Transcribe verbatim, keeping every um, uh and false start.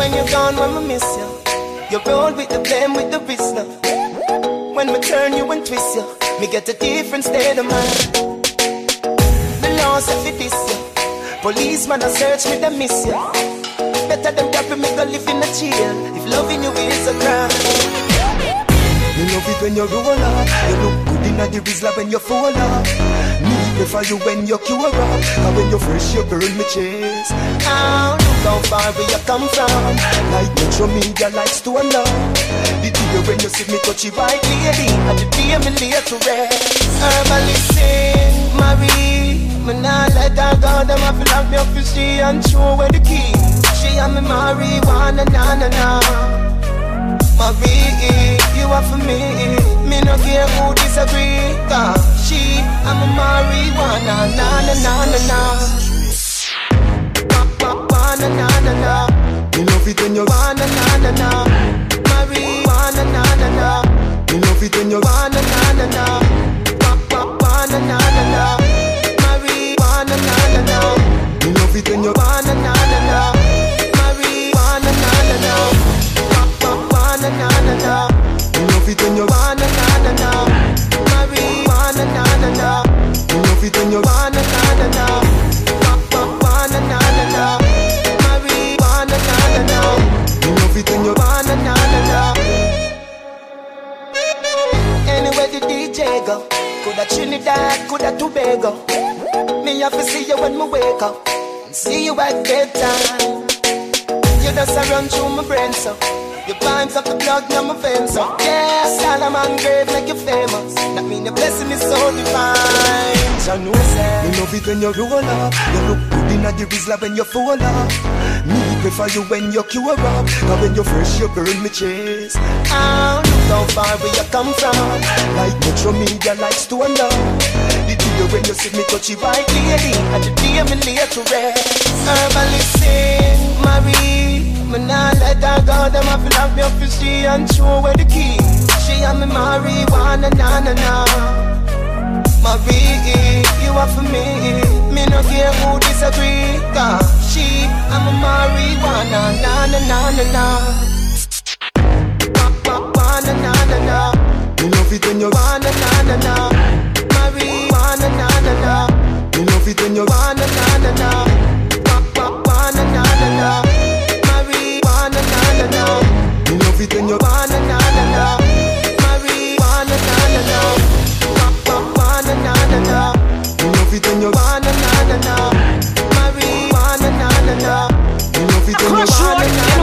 when you're gone, when we miss you. You roll with the blame, with the wrist now. When we turn you and twist you, me get a different state of mind. The law said fi this you. Policeman a search me, they miss you. Better than carry me go live in a jail if loving you is a crime. You love it when you roll up. You look good in the Rizla when you fall up. Need me for you when you cure up. And when you're fresh you burn me chest. Oh, look how far where you come from. Like Metro Media likes to love. The day when you see me touch you right lady, and the day me lay to rest. Herbally sing, Marie. Me nah let her go, them a feel like me up for she and show where the key. She and me marijuana, na na na. Marie, you are for me. Me no care who disagree. Cause she, I'm a marijuana, na na na na na. Na na na na. Me love it when you wanna na na na. Marijuana, na na na. Me love it when you wanna na na na. Wanna na na na. Marijuana, na na na. Me love it when you wanna na na na. Marijuana, na na na. Wanna na na na. Me love it when you wanna na na na. Marijuana, na na na. Me love it when you wanna na na na. Wanna na na na. Marijuana, na na na. Me love it when you wanna na na na. Anywhere the D J go, coulda Trinidad, coulda Tobago. Me have to see you when me wake up, and see you at bedtime. You just a run through my brain so. Your vibes up the plug now my veins so. Yeah, Solomon grave like you're famous. That mean your blessing is so divine. So no say, me love it when you roll up. You look good in the Rizla when you fall up. Me prefer you when you cure up. Cause when you're fresh you burn me chest. Oh, look how far where you come from. Like Metro Media likes to love. The day when you see me touch you right lady, and the day me lay to rest. Herbally sing, Marie. Me nah let her go, them a feel like me up for she and show where the key. She and me marijuana, na na na. Marie, you are for me. Me no care who disagree. Cause she, I'm a marijuana, na na na na na. Wanna na na na. Me love it when you wanna na na na. Marijuana, na na na. Me love it when you wanna na na na. Wanna na na na. Marijuana, na na na. Me love it when you wanna na na na. Marijuana, na na na. Wanna na na na. Me love it when you wanna na na na. Marijuana, na na na. Me love it when you wanna na na na.